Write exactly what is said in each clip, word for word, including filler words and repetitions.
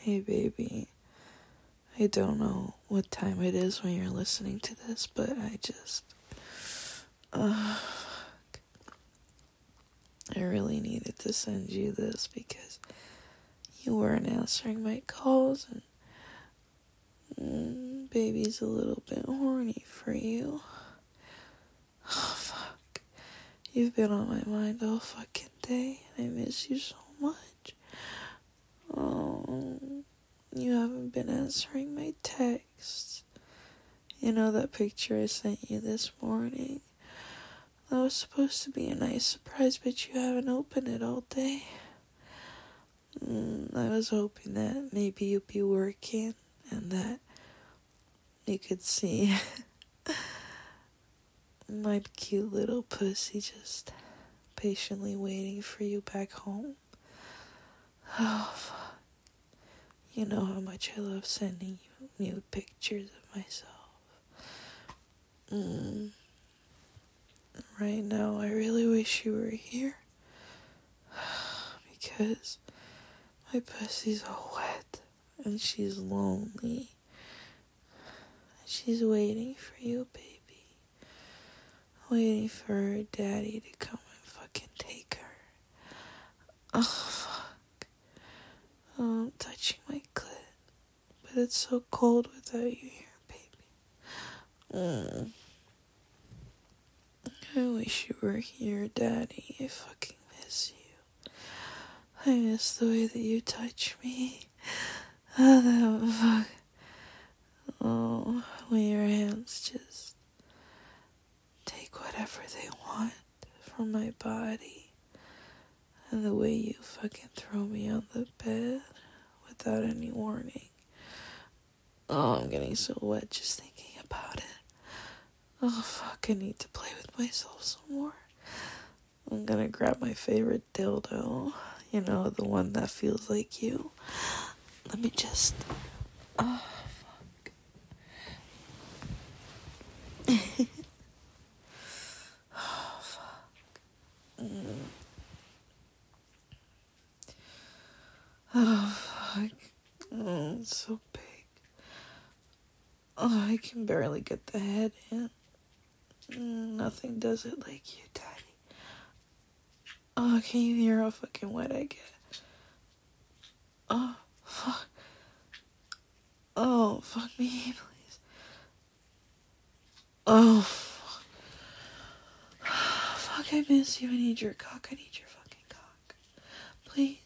Hey baby, I don't know what time it is when you're listening to this, but I just, uh, fuck. I really needed to send you this because you weren't answering my calls, and mm, baby's a little bit horny for you. Oh, fuck. You've been on my mind all fucking day, and I miss you so much. Oh, you haven't been answering my texts. You know that picture I sent you this morning? That was supposed to be a nice surprise, but you haven't opened it all day. Mm, I was hoping that maybe you'd be working and that you could see my cute little pussy just patiently waiting for you back home. Oh, fuck. You know how much I love sending you new pictures of myself. Mm. Right now, I really wish you were here. Because my pussy's all wet and she's lonely. She's waiting for you, baby. Waiting for her daddy to come and fucking take her. Oh, fuck. Oh, I'm touching my clit. But it's so cold without you here, baby. Mm. I wish you were here, Daddy. I fucking miss you. I miss the way that you touch me. Oh, that fuck. Oh, when your hands just take whatever they want from my body. And the way you fucking throw me on the bed without any warning. Oh, I'm getting so wet just thinking about it. Oh, fuck, I need to play with myself some more. I'm gonna grab my favorite dildo. You know, the one that feels like you. Let me just... Oh, fuck. Oh, fuck. Mm. Oh, fuck. Oh, it's so big. Oh, I can barely get the head in. Mm, nothing does it like you, Daddy. Oh, can you hear how fucking wet I get? Oh, fuck. Oh, fuck me, please. Oh, fuck. Fuck, I miss you. I need your cock. I need your fucking cock. Please.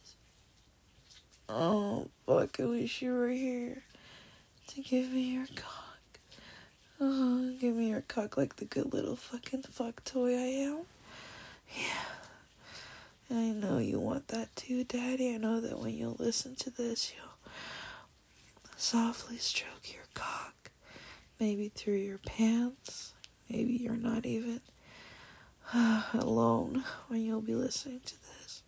Oh, fuck, I wish you were here to give me your cock. Oh, give me your cock like the good little fucking fuck toy I am. Yeah. I know you want that too, Daddy. I know that when you listen to this, you'll softly stroke your cock. Maybe through your pants. Maybe you're not even uh, alone when you'll be listening to this.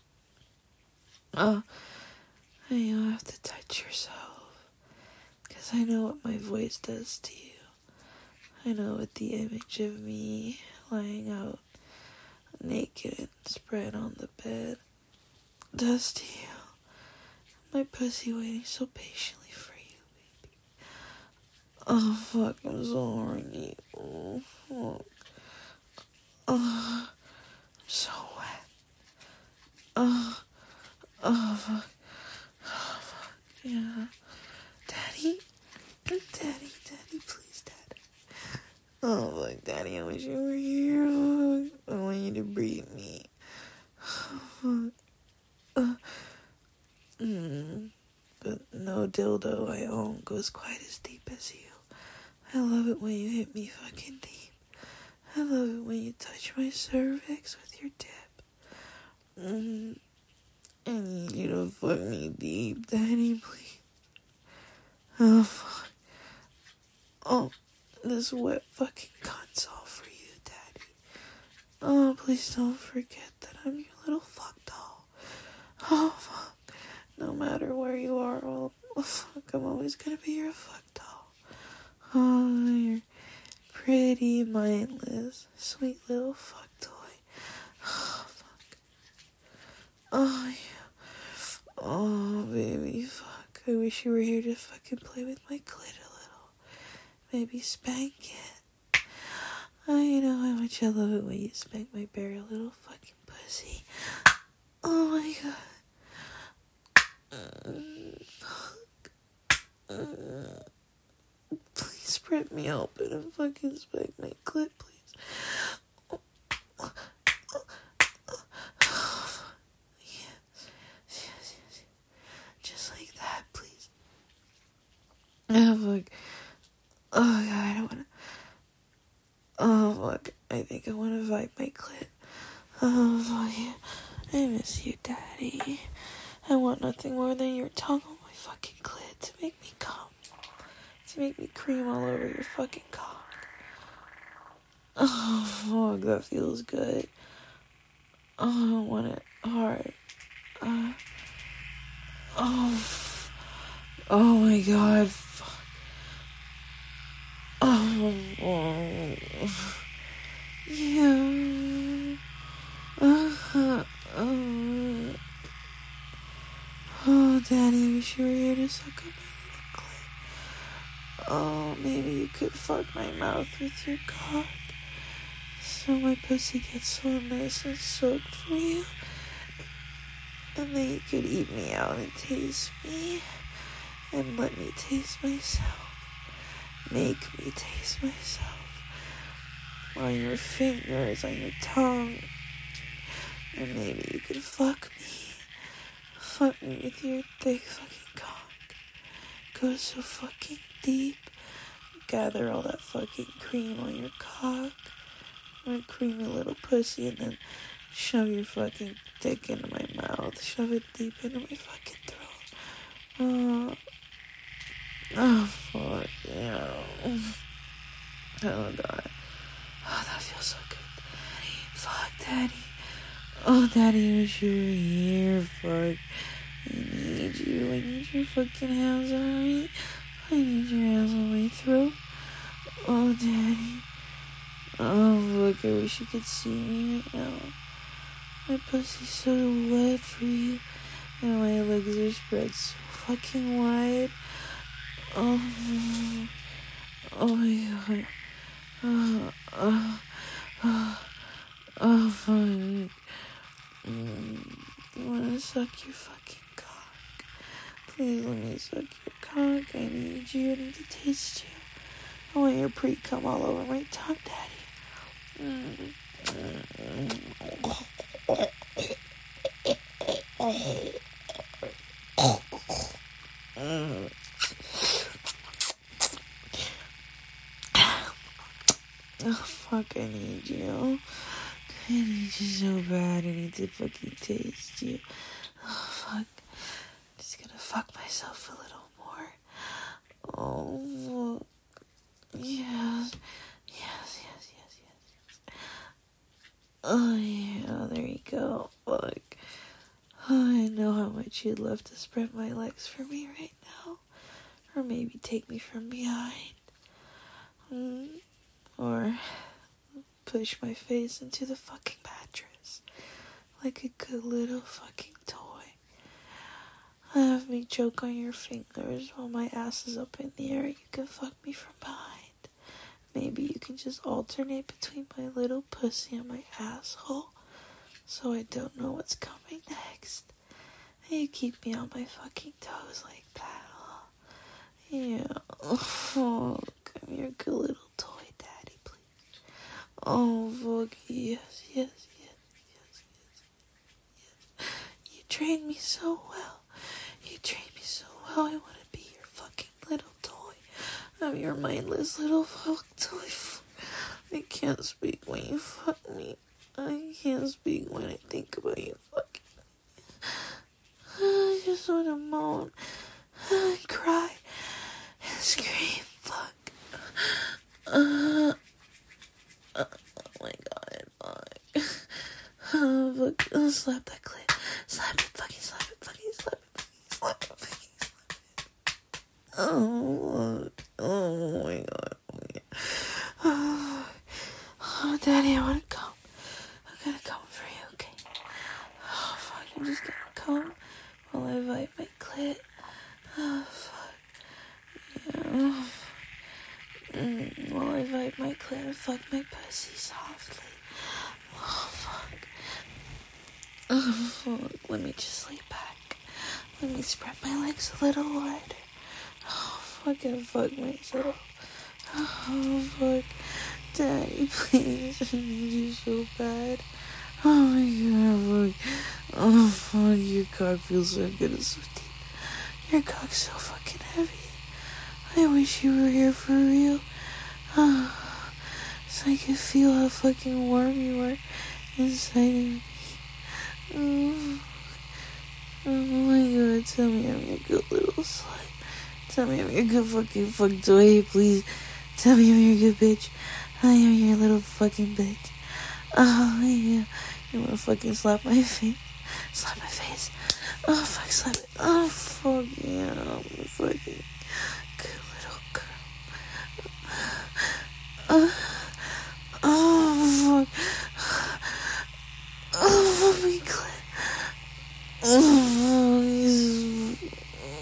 Oh, and you'll have to touch yourself. Because I know what my voice does to you. I know what the image of me lying out naked and spread on the bed does to you. My pussy waiting so patiently for you, baby. Oh, fuck, I'm so horny. Oh, fuck. Oh, I'm so wet. Oh, oh, fuck. Oh, fuck, yeah. Daddy? Daddy, Daddy, please, Daddy. Oh, fuck, Daddy, I wish you were here. I want you to breathe me. Oh, fuck. Uh, mm, but no dildo I own goes quite as deep as you. I love it when you hit me fucking deep. I love it when you touch my cervix with your tip. Mm, I need you to fuck me deep, Daddy, please. Oh, fuck. Oh, this wet fucking cunt's all for you, Daddy. Oh, please don't forget that I'm your little fuck doll. Oh, fuck. No matter where you are, oh, fuck, I'm always gonna be your fuck doll. Oh, you're pretty, mindless, sweet little fuck toy. Oh, fuck. Oh, yeah. Oh, baby, fuck. wish you were here to fucking play with my clit a little. Maybe spank it. Oh, you know how much I love it when you spank my bare little fucking pussy. Oh my god. Uh, please spread me open and fucking spank my clit, please. Yes, yes, yes, yes. Just like that, please. Oh, fuck. Oh, God, I don't wanna. Oh, fuck. I think I wanna vibe my clit. Oh, fuck yeah. I miss you, Daddy. I want nothing more than your tongue on my fucking clit to make me come. To make me cream all over your fucking cock. Oh, fuck, that feels good. Oh, I want it hard. Uh, oh, oh my god, fuck. Oh, oh, yeah. Uh, uh, oh, Daddy, I wish you were here to suck up my little clit. Oh, maybe you could fuck my mouth with your cock. So my pussy gets so nice and soaked for you. And then you could eat me out and taste me. And let me taste myself. Make me taste myself. On your fingers, on your tongue. And maybe you could fuck me. Fuck me with your thick fucking cock. Go so fucking deep. Gather all that fucking cream on your cock. My creamy little pussy, and then shove your fucking dick into my mouth. Shove it deep into my fucking throat. Oh, oh fuck, yeah. Oh, God. Oh, that feels so good, Daddy. Fuck, Daddy. Oh, Daddy, I wish you were here. Fuck. I need you. I need your fucking hands on me. I need your hands on my throat. Oh, Daddy. Oh, look, I wish you could see me right now. My pussy's so wet for you. And my legs are spread so fucking wide. Oh, oh my god. Oh, oh, oh, oh, fuck. Mm, I wanna suck your fucking cock. Please let me suck your cock. I need you. I need to taste you. I want your pre-cum all over my tongue, Daddy. Mm. Oh, fuck, I need you. I need you so bad. I need to fucking taste you. Oh, fuck. I'm just gonna fuck myself a little more. Oh, fuck. Yes. Yes, yes, yes, yes, yes. Oh, yeah, there you go. Fuck. Oh, I know how much you'd love to spread my legs for me right now. Or maybe take me from behind. Mm. Or push my face into the fucking mattress. Like a good little fucking toy. Have me choke on your fingers while my ass is up in the air. You can fuck me from behind. Maybe you can just alternate between my little pussy and my asshole, so I don't know what's coming next. And you keep me on my fucking toes like that, huh? Yeah. Oh, fuck. I'm your good little toy, Daddy, please. Oh, fuck. Yes, yes, yes, yes, yes, yes. You trained me so well. You trained me so well. I want to be your fucking little toy. I'm your mindless little fuck toy. I can't speak when you fuck me. I can't speak when I think about you fucking me. I just want to moan and cry and scream. Fuck. Uh, uh, oh my god. Fuck. Oh, fuck. Oh, slap that clit. Slap it. Fucking slap it. Fucking slap it. Fucking slap it. Fucking slap it. Oh, oh my god. Oh, yeah. Oh, oh, Daddy, I want to come. I'm gonna come for you, okay? Oh, fuck, I'm just gonna come while I vibe my clit. Oh, fuck my pussy softly? Oh, fuck. Oh, fuck. Let me just lay back. Let me spread my legs a little wider. Oh, fucking fuck myself. Oh, fuck. Daddy, please. I need you so bad. Oh, my God, fuck. Oh, fuck. Your cock feels so good and so deep. Your cock's so fucking heavy. I wish you were here for real. Oh, so I could feel how fucking warm you were inside of me. Oh, oh my God, tell me I'm your good little slut. Tell me I'm your good fucking fuck toy, please. Tell me I'm your good bitch. I am your little fucking bitch. Oh, yeah. You wanna fucking slap my face? Slap my face. Oh, fuck, slap it. Oh, fuck, yeah. I'm a fucking good little girl. Uh, oh, fuck. Oh, fuck me, clit. Oh, fuck.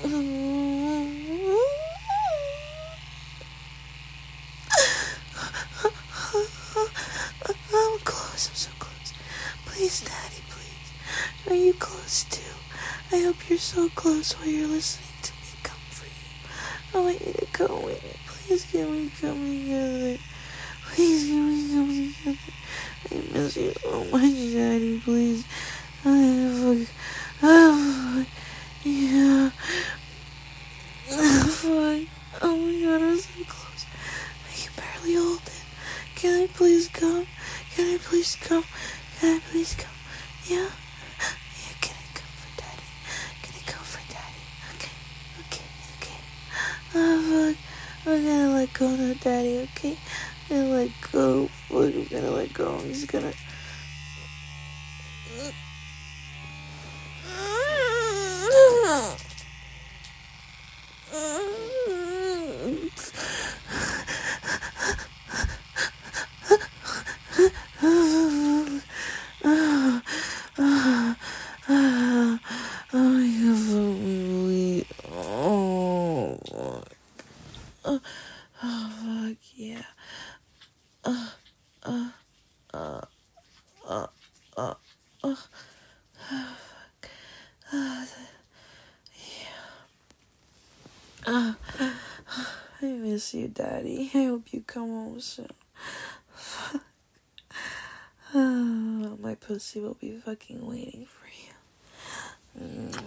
I'm close. I'm so close. Please, Daddy, please. Are you close too? I hope you're so close while you're listening to me come for you. I want you to come with me. Please get me come together. Please get me come together. I miss you so much, Daddy. Please. Oh, fuck. Oh, fuck. Yeah. Oh, fuck. Oh my God, I'm so close. I can barely hold it. Can I please come? Can I please come? Can I please come? Yeah? Yeah, can I come for Daddy? Can I come for Daddy? Okay, okay, okay. Oh, fuck. I'm gonna let go now, Daddy, okay? I'm gonna let go. Fuck, I'm gonna let go. I'm just gonna... I miss you, Daddy. I hope you come home soon. Oh, my pussy will be fucking waiting for you.